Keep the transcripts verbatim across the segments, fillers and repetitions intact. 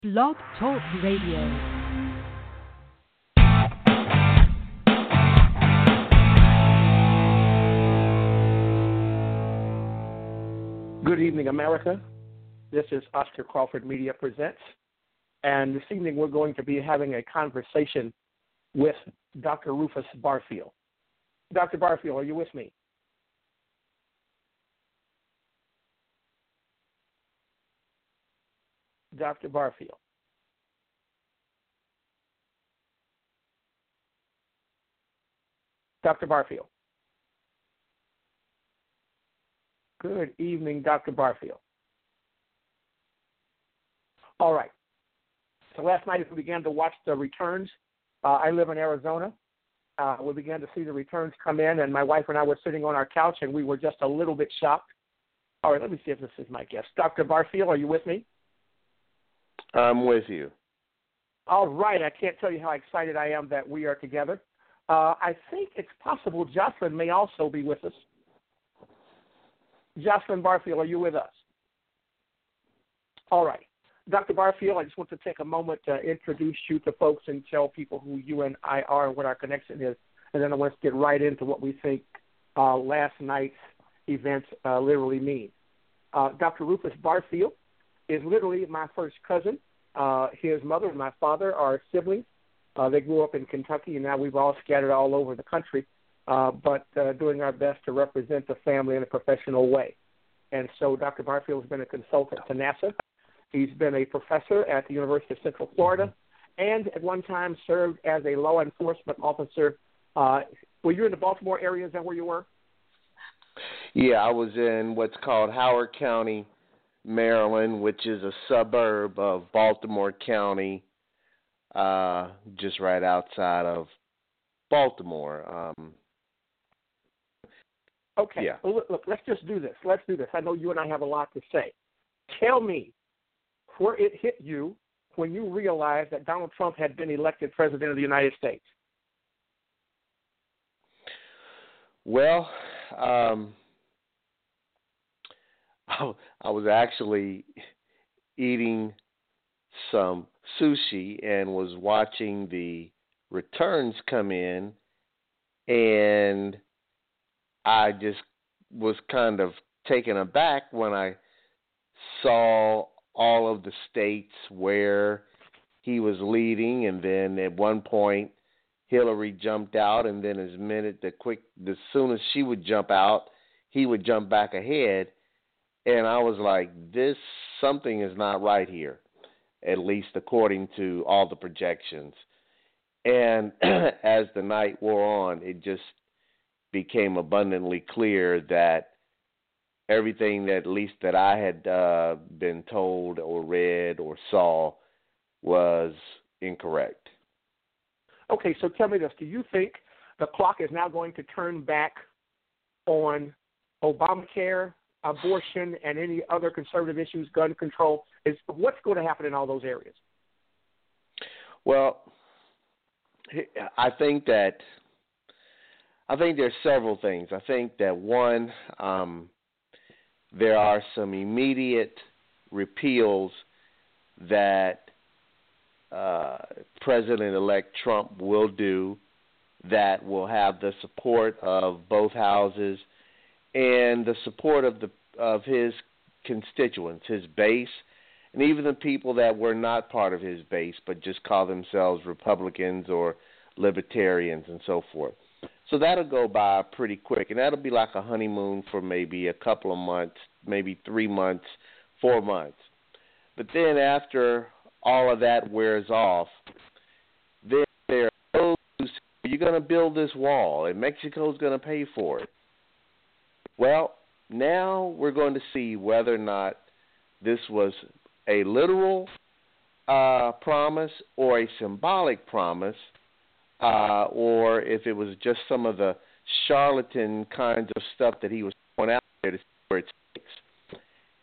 Blog Talk Radio. Good evening, America. This is Oscar Crawford Media Presents, and this evening we're going to be having a conversation with Doctor Rufus Barfield. Doctor Barfield, are you with me? Doctor Barfield. Doctor Barfield. Good evening, Doctor Barfield. All right. So last night, as we began to watch the returns, uh, I live in Arizona. Uh, we began to see the returns come in, and my wife and I were sitting on our couch, and we were just a little bit shocked. All right, let me see if this is my guest. Doctor Barfield, are you with me? I'm with you. All right. I can't tell you how excited I am that we are together. Uh, I think it's possible Jocelyn may also be with us. Jocelyn Barfield, are you with us? All right. Doctor Barfield, I just want to take a moment to introduce you to folks and tell people who you and I are and what our connection is, and then I want to get right into what we think uh, last night's events uh, literally mean. Uh, Doctor Rufus Barfield is literally my first cousin. Uh, his mother and my father are siblings. Uh, they grew up in Kentucky, and now we've all scattered all over the country, uh, but uh, doing our best to represent the family in a professional way. And so Doctor Barfield has been a consultant to NASA. He's been a professor at the University of Central Florida, and at one time served as a law enforcement officer. Uh, were you in the Baltimore area? Is that where you were? Yeah, I was in what's called Howard County, Maryland, which is a suburb of Baltimore County, uh, just right outside of Baltimore. Um, okay. Yeah. Well, look, look, let's just do this. Let's do this. I know you and I have a lot to say. Tell me where it hit you when you realized that Donald Trump had been elected president of the United States. Well, um, I was actually eating some sushi and was watching the returns come in, and I just was kind of taken aback when I saw all of the states where he was leading, and then at one point Hillary jumped out, and then as minute the quick as soon as she would jump out, he would jump back ahead. And I was like, this, something is not right here, at least according to all the projections. And as the night wore on, it just became abundantly clear that everything that at least that I had uh, been told or read or saw was incorrect. Okay, so tell me this. Do you think the clock is now going to turn back on Obamacare, abortion, and any other conservative issues, gun control? Is what's going to happen in all those areas? Well, I think that I think there's several things. I think that one, um, there are some immediate repeals that uh, President-elect Trump will do that will have the support of both houses and the support of the of his constituents, his base, and even the people that were not part of his base but just call themselves Republicans or Libertarians and so forth. So that'll go by pretty quick, and that'll be like a honeymoon for maybe a couple of months, maybe three months, four months. But then after all of that wears off, then there are those who say, you're going to build this wall, and Mexico's going to pay for it. Well, now we're going to see whether or not this was a literal uh, promise or a symbolic promise, uh, or if it was just some of the charlatan kinds of stuff that he was throwing out there to see where it sticks.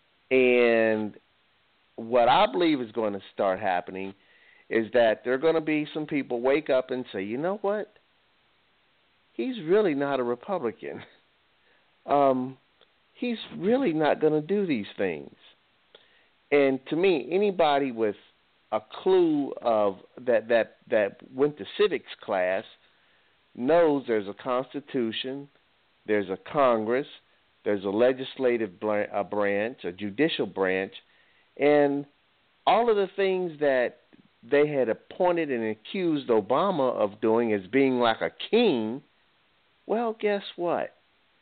And what I believe is going to start happening is that there are going to be some people wake up and say, you know what? He's really not a Republican. Um, he's really not going to do these things. And to me, anybody with a clue of that that that went to civics class knows there's a Constitution, there's a Congress, there's a legislative branch, a judicial branch, and all of the things that they had appointed and accused Obama of doing as being like a king, well, guess what?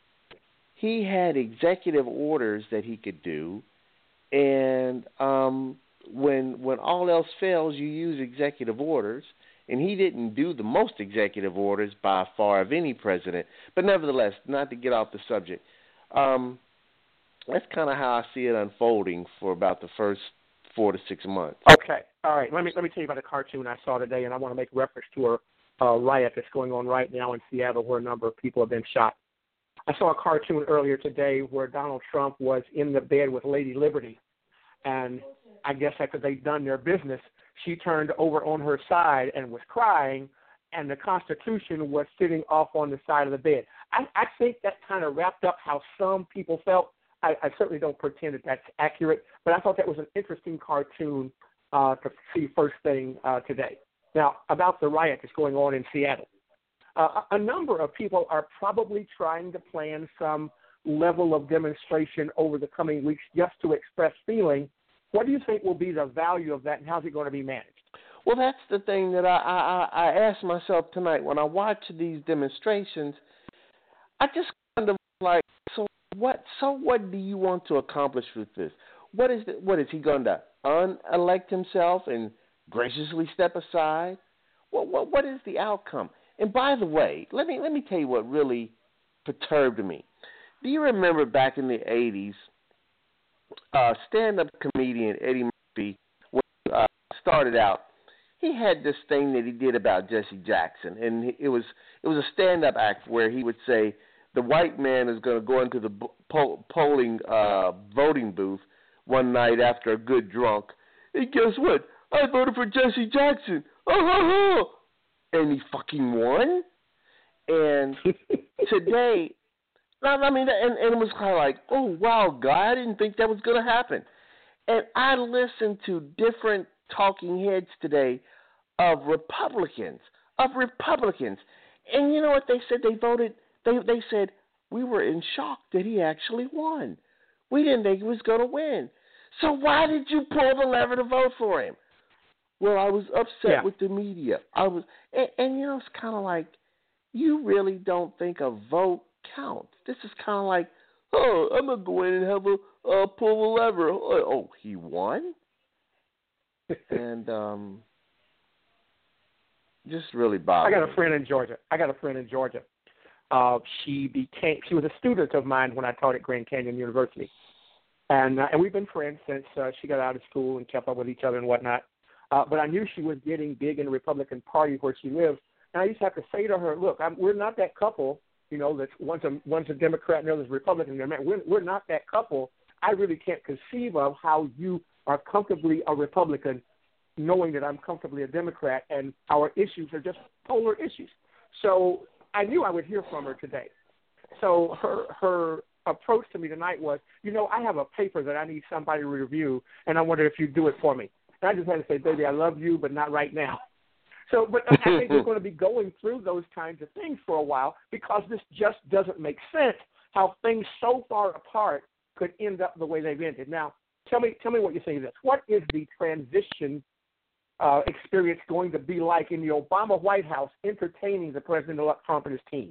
He had executive orders that he could do, and um, when when all else fails, you use executive orders. And he didn't do the most executive orders by far of any president. But nevertheless, not to get off the subject, um, that's kind of how I see it unfolding for about the first four to six months. Okay. All right. Let me let me tell you about a cartoon I saw today, and I want to make reference to a uh, riot that's going on right now in Seattle where a number of people have been shot. I saw a cartoon earlier today where Donald Trump was in the bed with Lady Liberty, and I guess after they'd done their business, she turned over on her side and was crying, and the Constitution was sitting off on the side of the bed. I, I think that kind of wrapped up how some people felt. I, I certainly don't pretend that that's accurate, but I thought that was an interesting cartoon uh, to see first thing uh, today. Now, about the riot that's going on in Seattle. Uh, a number of people are probably trying to plan some level of demonstration over the coming weeks just to express feeling. What do you think will be the value of that, and how's it going to be managed? Well, that's the thing that I, I, I asked myself tonight when I watch these demonstrations. I just kind of like, so what? So what do you want to accomplish with this? What is the, what is he going to unelect himself and graciously step aside? What what what is the outcome? And by the way, let me let me tell you what really perturbed me. Do you remember back in the eighties? Uh, stand-up comedian Eddie Murphy, when he uh, started out, he had this thing that he did about Jesse Jackson, and it was it was a stand-up act where he would say the white man is going to go into the poll, polling uh, voting booth one night after a good drunk, and guess what? I voted for Jesse Jackson. Oh, oh, oh. And he fucking won. And today. I mean, and, and it was kind of like, oh, wow, God, I didn't think that was going to happen. And I listened to different talking heads today of Republicans, of Republicans. And you know what they said? They voted, they, they said, we were in shock that he actually won. We didn't think he was going to win. So why did you pull the lever to vote for him? Well, I was upset yeah. with the media. I was, and, and you know, it's kind of like, you really don't think a vote counts. This is kind of like, oh, I'm going to go in and have a uh, pull the lever. Oh, oh he won? and um, just really bothered I got a me. friend in Georgia. I got a friend in Georgia. Uh, she became, she was a student of mine when I taught at Grand Canyon University. And uh, and we've been friends since uh, she got out of school and kept up with each other and whatnot. Uh, but I knew she was getting big in the Republican Party where she lives. And I used to have to say to her, look, I'm, we're not that couple. You know, that one's a one's a Democrat and the other's a Republican. We're we're not that couple. I really can't conceive of how you are comfortably a Republican, knowing that I'm comfortably a Democrat, and our issues are just polar issues. So I knew I would hear from her today. So her her approach to me tonight was, you know, I have a paper that I need somebody to review, and I wonder if you'd do it for me. And I just had to say, baby, I love you, but not right now. So, but I think we're going to be going through those kinds of things for a while because this just doesn't make sense how things so far apart could end up the way they've ended. Now, tell me, tell me what you think of this. What is the transition uh, experience going to be like in the Obama White House entertaining the President-elect Trump and his team?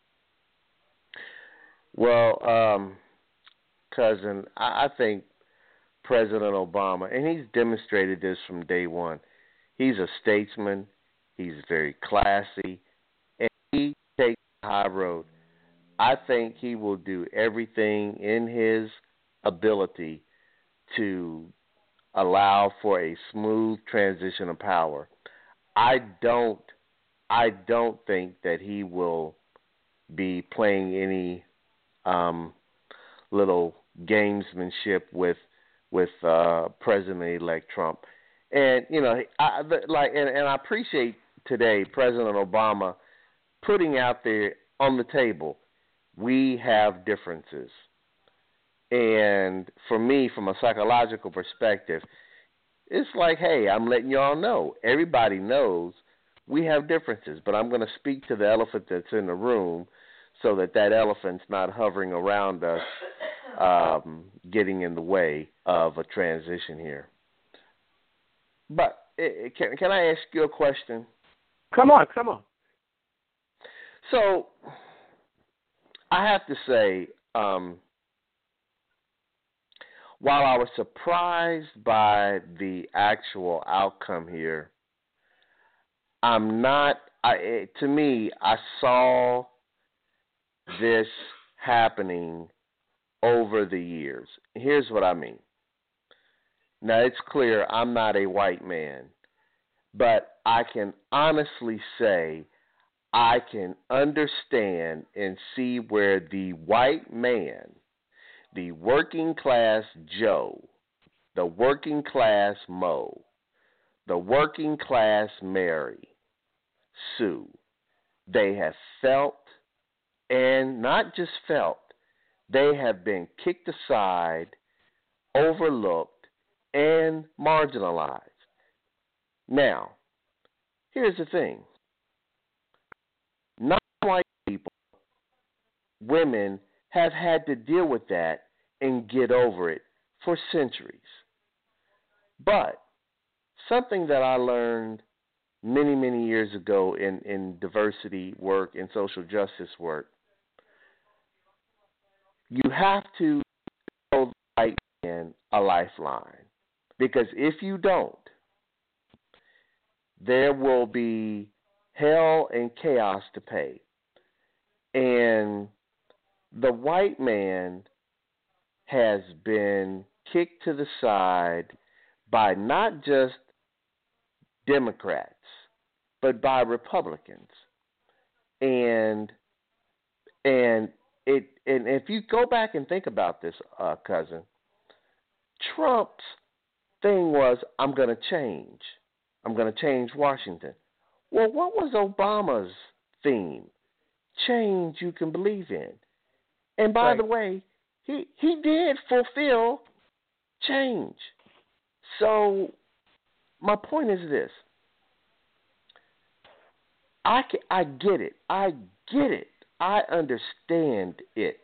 Well, um, cousin, I, I think President Obama, and he's demonstrated this from day one, he's a statesman. He's very classy, and he takes the high road. I think he will do everything in his ability to allow for a smooth transition of power. I don't, I don't think that he will be playing any um, little gamesmanship with with uh, President-elect Trump. And you know, I, like, and, and I appreciate today President Obama putting out there on the table, we have differences. And for me, from a psychological perspective, It's like, hey, I'm letting y'all know. Everybody knows we have differences, but I'm going to speak to the elephant that's in the room so that that elephant's not hovering around us, um, getting in the way of a transition here. But it, can, can I ask you a question? Come on, come on. So I have to say, um, while I was surprised by the actual outcome here, I'm not, I, it, to me, I saw this happening over the years. Here's what I mean. Now, it's clear I'm not a white man, but I can honestly say I can understand and see where the white man, the working class Joe, the working class Mo, the working class Mary, Sue, they have felt, and not just felt, they have been kicked aside, overlooked, and marginalized. Now, here's the thing. Non-white people, women, have had to deal with that and get over it for centuries. But something that I learned many, many years ago in, in diversity work and social justice work, you have to show the white man a lifeline. Because if you don't, there will be hell and chaos to pay. And the white man has been kicked to the side by not just Democrats, but by Republicans. And and it and if you go back and think about this, uh, cousin, Trump's thing was, I'm going to change. I'm going to change Washington. Well, what was Obama's theme? Change you can believe in. And by right. the way, he he did fulfill change. So my point is this. I, can, I get it. I get it. I understand it.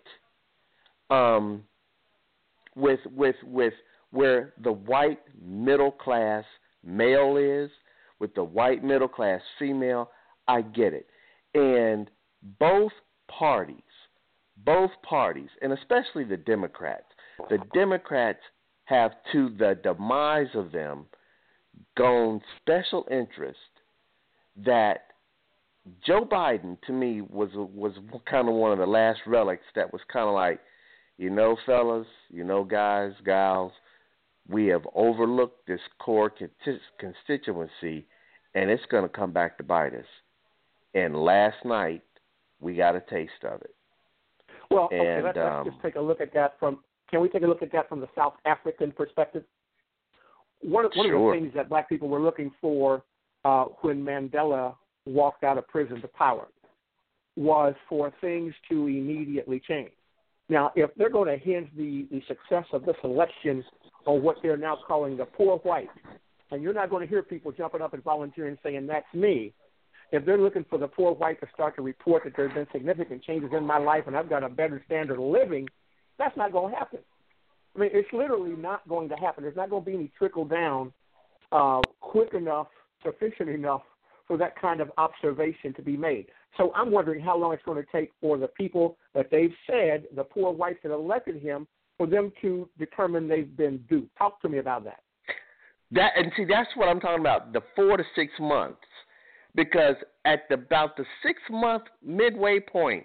Um, with with with where the white middle class male is, with the white middle class female, I get it. And both parties, both parties, and especially the Democrats, the Democrats have, to the demise of them, gone special interest that Joe Biden, to me, was was kind of one of the last relics that was kind of like, you know, fellas, you know, guys, gals, we have overlooked this core constituency, and it's going to come back to bite us. And last night, we got a taste of it. Well, and, okay, let's, um, let's just take a look at that from, can we take a look at that from the South African perspective? One, one sure. of the things that black people were looking for uh, when Mandela walked out of prison to power was for things to immediately change. Now, if they're going to hinge the, the success of this election on what they're now calling the poor white, and you're not going to hear people jumping up and volunteering saying, that's me. If they're looking for the poor white to start to report that there's been significant changes in my life and I've got a better standard of living, that's not going to happen. I mean, it's literally not going to happen. There's not going to be any trickle down uh, quick enough, sufficient enough for that kind of observation to be made. So I'm wondering how long it's going to take for the people that they've said, the poor whites that elected him, for them to determine they've been duped. Talk to me about that. That and see, that's what I'm talking about, the four to six months. Because at the, about the six-month midway point,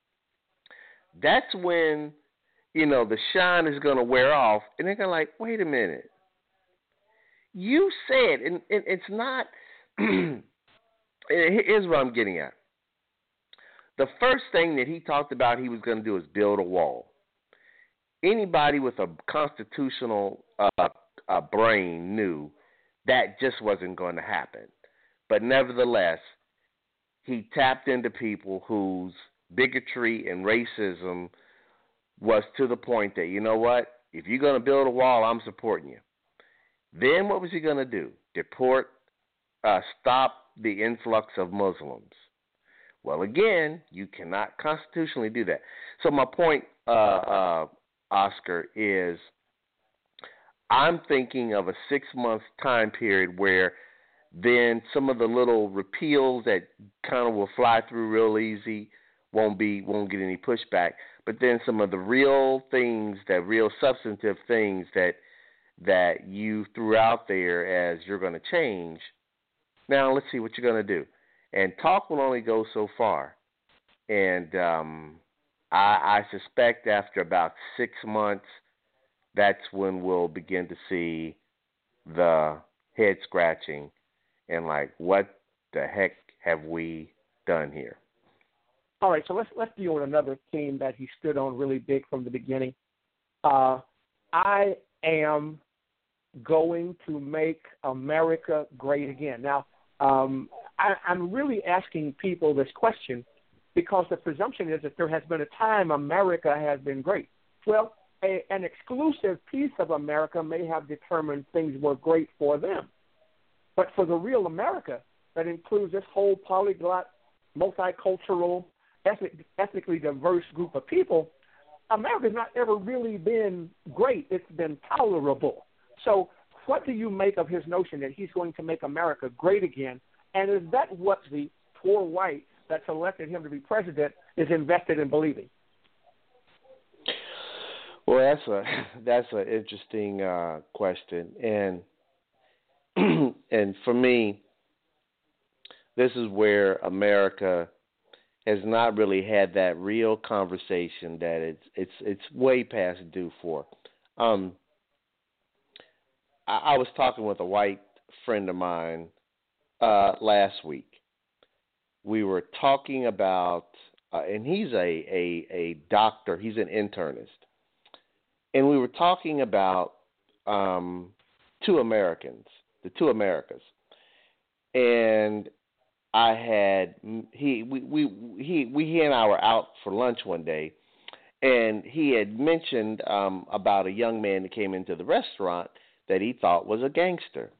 that's when, you know, the shine is going to wear off, and they're going to like, wait a minute. You said, and, and it's not, here's what I'm getting at. The first thing that he talked about he was going to do is build a wall. Anybody with a constitutional uh, uh, brain knew that just wasn't going to happen. But nevertheless, he tapped into people whose bigotry and racism was to the point that, you know what, if you're going to build a wall, I'm supporting you. Then what was he going to do? Deport, uh, stop the influx of Muslims. Well, again, you cannot constitutionally do that. So my point, uh, uh, Oscar, is I'm thinking of a six-month time period where then some of the little repeals that kind of will fly through real easy won't be won't get any pushback. But then some of the real things, that real substantive things that that you threw out there as you're going to change. Now let's see what you're going to do. And talk will only go so far. And um, I, I suspect after about six months, that's when we'll begin to see the head scratching and like, what the heck have we done here? All right, so let's let's deal with another theme that he stood on really big from the beginning. Uh, I am going to make America great again. Now, um, I, I'm really asking people this question because the presumption is that there has been a time America has been great. Well, a, an exclusive piece of America may have determined things were great for them. But for the real America, that includes this whole polyglot, multicultural, ethnic, ethnically diverse group of people, America's not ever really been great. It's been tolerable. So what do you make of his notion that he's going to make America great again? And is that what the poor white that's elected him to be president is invested in believing? Well, that's a that's an interesting uh, question, and and for me, this is where America has not really had that real conversation that it's it's it's way past due for. Um, I, I was talking with a white friend of mine uh, last week. We were talking about, uh, and he's a, a a doctor. He's an internist, and we were talking about um, two Americans, the two Americas, and I had he we, we he we he and I were out for lunch one day, and he had mentioned um, about a young man that came into the restaurant that he thought was a gangster,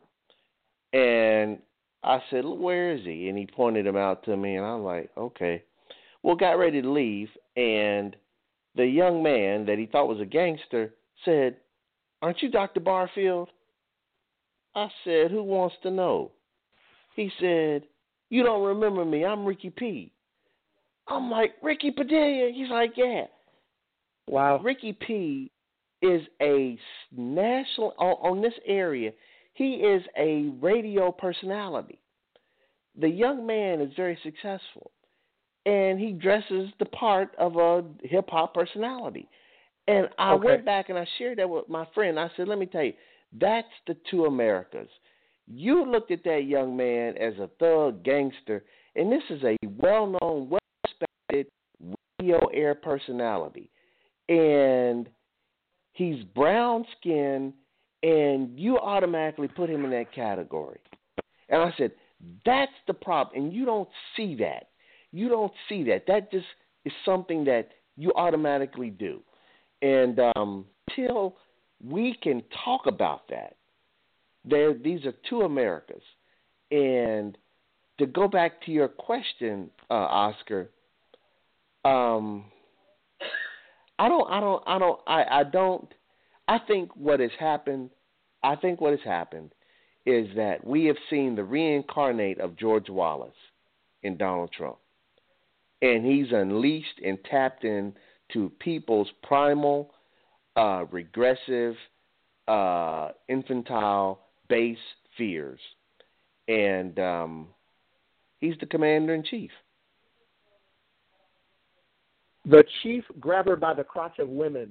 and I said, "Where is he?" And he pointed him out to me, and I'm like, "Okay." Well, got ready to leave, and the young man that he thought was a gangster said, "Aren't you Doctor Barfield?" I said, "Who wants to know?" He said, "You don't remember me. I'm Ricky P." I'm like, "Ricky Padilla?" He's like, "Yeah." Wow. Ricky P is a national, on, on this area, he is a radio personality. The young man is very successful, and he dresses the part of a hip-hop personality. And I okay. went back and I shared that with my friend. I said, let me tell you, that's the two Americas. You looked at that young man as a thug gangster, and this is a well-known, well-respected radio air personality. And he's brown-skinned, and you automatically put him in that category. And I said, that's the problem, and you don't see that. You don't see that. That just is something that you automatically do. And um, till we can talk about that, there, these are two Americas. And to go back to your question, uh, Oscar, um, I don't, I don't, I don't, I, I don't. I think what has happened, I think what has happened is that we have seen the reincarnate of George Wallace in Donald Trump. And he's unleashed and tapped into people's primal, uh, regressive, uh, infantile, base fears. And um, he's the commander-in-chief. The chief grabber by the crotch of women.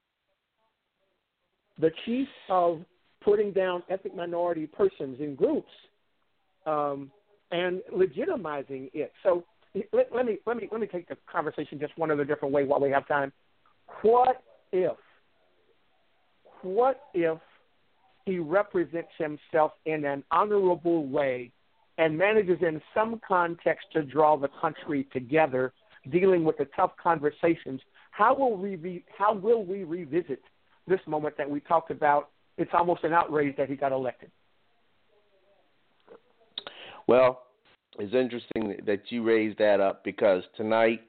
The chief of putting down ethnic minority persons in groups um, and legitimizing it. So let, let me let me let me take the conversation just one other different way while we have time. What if? What if he represents himself in an honorable way and manages in some context to draw the country together, dealing with the tough conversations? How will we re, how will we revisit this moment that we talked about it's almost an outrage that he got elected. Well, it's interesting that you raised that up because tonight,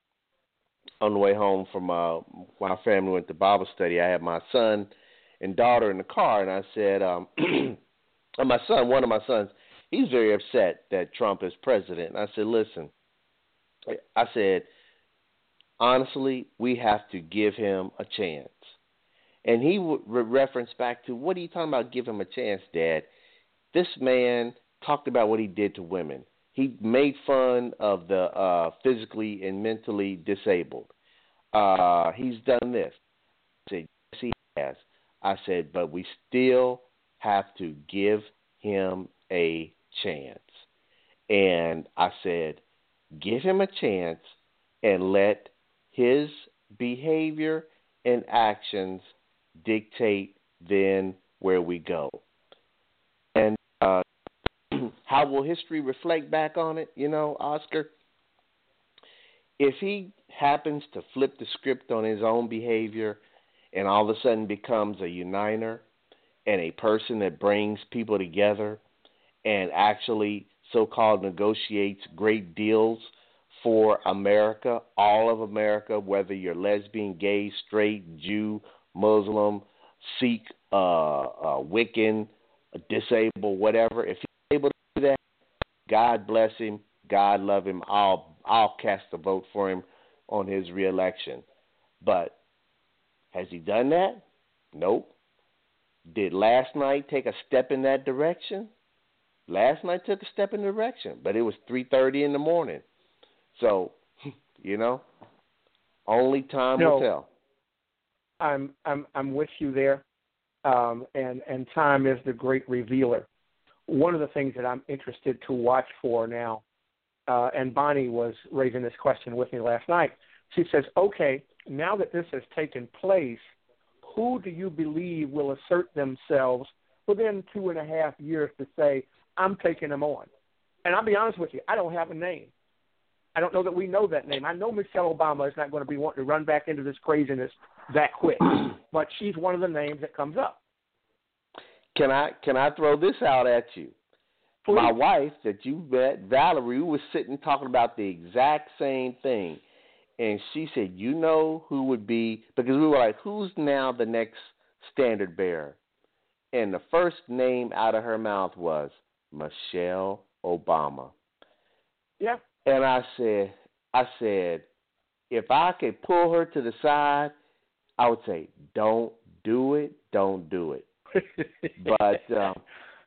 on the way home from uh, when our family went to Bible study, I had my son and daughter in the car, and I said, um, and my son, one of my sons, he's very upset that Trump is president. And I said, listen, I said, honestly, we have to give him a chance. And he would re- reference back to, what are you talking about, give him a chance, Dad? This man talked about what he did to women. He made fun of the uh, physically and mentally disabled. Uh, he's done this. I said, yes, he has. I said, but we still have to give him a chance. And I said, give him a chance and let his behavior and actions dictate then where we go. And uh, how will history reflect back on it, you know, Oscar? If he happens to flip the script on his own behavior and all of a sudden becomes a uniter and a person that brings people together and actually so-called negotiates great deals for America, all of America, whether you're lesbian, gay, straight, Jew, Muslim, Sikh, uh, uh, Wiccan, disabled, whatever, if he's able to do that, God bless him, God love him, I'll, I'll cast a vote for him on his reelection. But has he done that? Nope. Did last night take a step in that direction? Last night took a step in the direction, but it was three thirty in the morning. So, you know, only time no, will tell. I'm I'm I'm with you there, um, and and time is the great revealer. One of the things that I'm interested to watch for now, uh, and Bonnie was raising this question with me last night. She says, "Okay, now that this has taken place, who do you believe will assert themselves within two and a half years to say, I'm taking them on?" And I'll be honest with you, I don't have a name. I don't know that we know that name. I know Michelle Obama is not going to be wanting to run back into this craziness that quick, but she's one of the names that comes up. Can I can I throw this out at you? Please. My wife that you met, Valerie, we was sitting talking about the exact same thing, and she said, you know who would be, because we were like, who's now the next standard bearer? And the first name out of her mouth was Michelle Obama. Yeah. And I said, I said, if I could pull her to the side, I would say, don't do it, don't do it. But, um,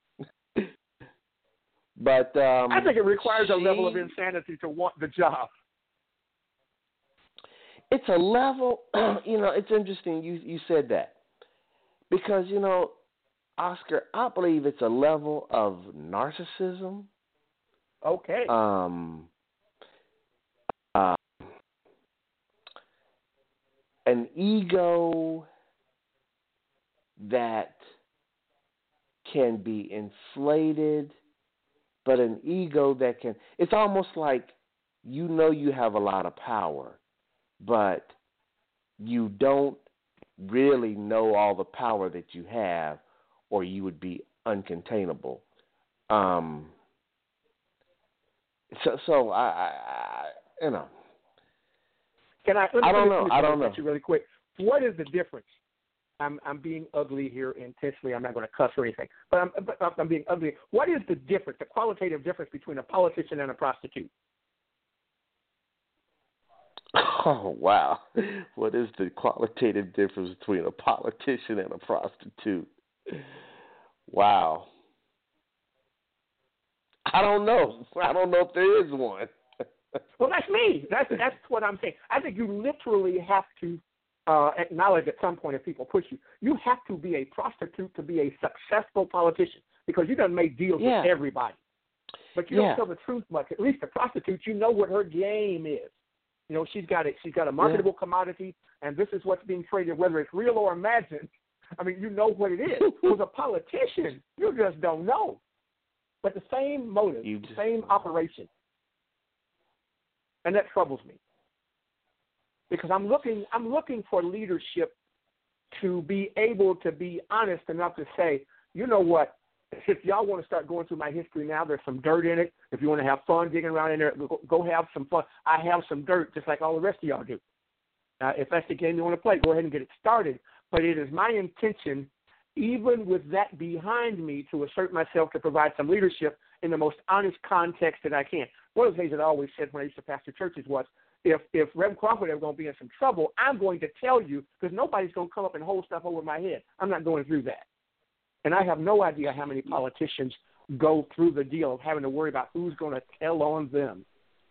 but um, I think it requires she, a level of insanity to want the job. It's a level, you know, it's interesting you, you said that. Because, you know, Oscar, I believe it's a level of narcissism. Okay. Um, uh, an ego that can be inflated, but an ego that can, it's almost like you know you have a lot of power, but you don't really know all the power that you have, or you would be uncontainable. Um, so, so I, I, I you know. Can I? Let me, I don't let me, know. Let me, I don't know. You really quick. What is the difference? I'm I'm being ugly here intentionally. I'm not going to cuss or anything, but I'm but I'm being ugly. What is the difference? The qualitative difference between a politician and a prostitute? Oh, wow. What is the qualitative difference between a politician and a prostitute? Wow. I don't know. I don't know if there is one. Well, that's me. That's that's what I'm saying. I think you literally have to uh, acknowledge at some point if people push you, you have to be a prostitute to be a successful politician because you done make deals yeah. with everybody. But you yeah. don't tell the truth much. At least the prostitute, you know what her game is. You know, she's got a, she's got a marketable yeah. commodity, and this is what's being traded, whether it's real or imagined. I mean, you know what it is. With a politician, you just don't know. But the same motive, you the same operation. And that troubles me. Because I'm looking I'm looking for leadership to be able to be honest enough to say, you know what, if y'all want to start going through my history now, there's some dirt in it. If you want to have fun digging around in there, go have some fun. I have some dirt just like all the rest of y'all do. Uh, if that's the game you want to play, go ahead and get it started. But it is my intention, even with that behind me, to assert myself to provide some leadership in the most honest context that I can. One of the things that I always said when I used to pastor churches was, if if Reverend Crawford ever going to be in some trouble, I'm going to tell you, because nobody's going to come up and hold stuff over my head. I'm not going through that. And I have no idea how many politicians go through the deal of having to worry about who's going to tell on them.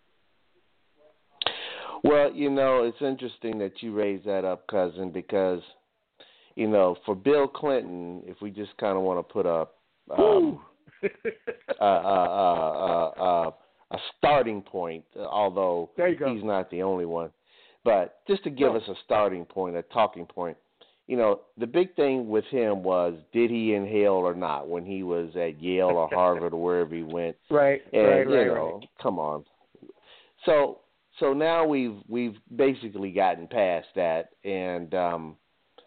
Well, you know, it's interesting that you raise that up, cousin, because, you know, for Bill Clinton, if we just kind of want to put up um, uh, uh, uh, uh, uh, a starting point, although he's not the only one, but just to give no. us a starting point, a talking point, you know, the big thing with him was, did he inhale or not when he was at Yale or Harvard or wherever he went? Right, and, right, you right, know, right. Come on. So, so now we've we've basically gotten past that, and um,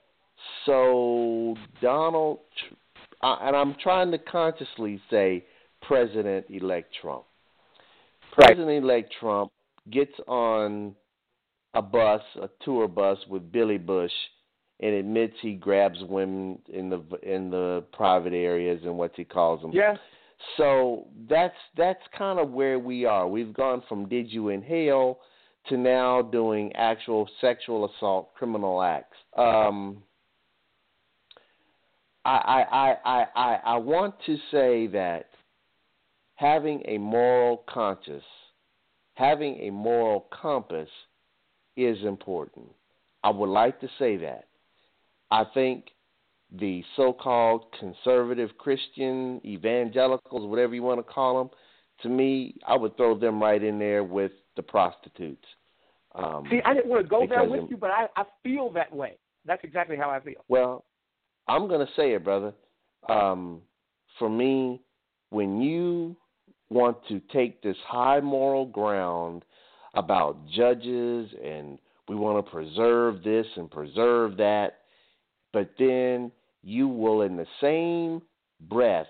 so Donald, uh, and I'm trying to consciously say President-elect Trump. President-elect Trump gets on a bus, a tour bus with Billy Bush, and admits he grabs women in the in the private areas and what he calls them. Yeah. So that's that's kind of where we are. We've gone from did you inhale to now doing actual sexual assault criminal acts. Um, I, I, I, I, I, I want to say that having a moral conscience, having a moral compass is important. I would like to say that. I think the so-called conservative Christian, evangelicals, whatever you want to call them, to me, I would throw them right in there with the prostitutes. Um, See, I didn't want to go there with you, but I, I feel that way. That's exactly how I feel. Well, I'm going to say it, brother. Um, for me, when you want to take this high moral ground about judges and we want to preserve this and preserve that, but then you will in the same breath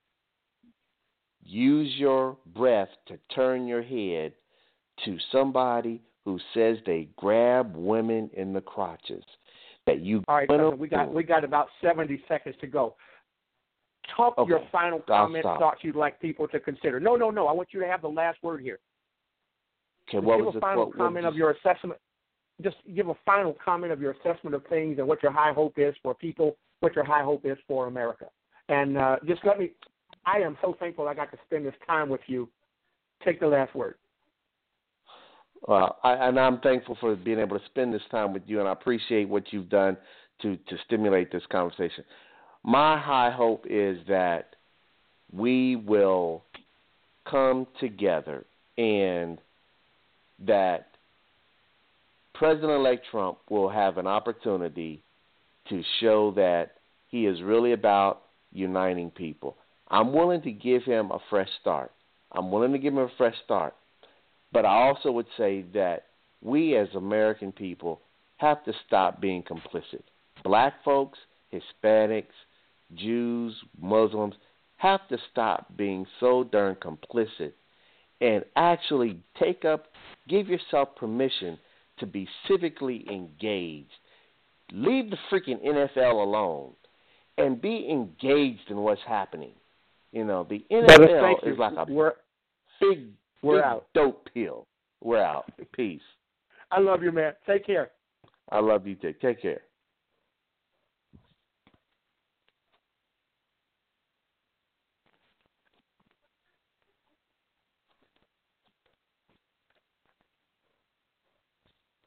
use your breath to turn your head to somebody who says they grab women in the crotches. That you All right, cousin, we got we got about seventy seconds to go. Talk okay. your final comments, thoughts you'd like people to consider. No, no, no. I want you to have the last word here. Okay, what give was a it? final what, comment what of your assessment. Just give a final comment of your assessment of things and what your high hope is for people, what your high hope is for America. And uh, just let me, I am so thankful I got to spend this time with you. Take the last word. Well, I, and I'm thankful for being able to spend this time with you, and I appreciate what you've done to, to stimulate this conversation. My high hope is that we will come together and that President-elect Trump will have an opportunity to show that he is really about uniting people. I'm willing to give him a fresh start. I'm willing to give him a fresh start. But I also would say that we as American people have to stop being complicit. Black folks, Hispanics, Jews, Muslims have to stop being so darn complicit and actually take up, give yourself permission to be civically engaged. Leave the freaking N F L alone and be engaged in what's happening. You know, the N F L is like a we're, big, we're big out. dope pill. We're out. Peace. I love you, man. Take care. I love you too. Take care.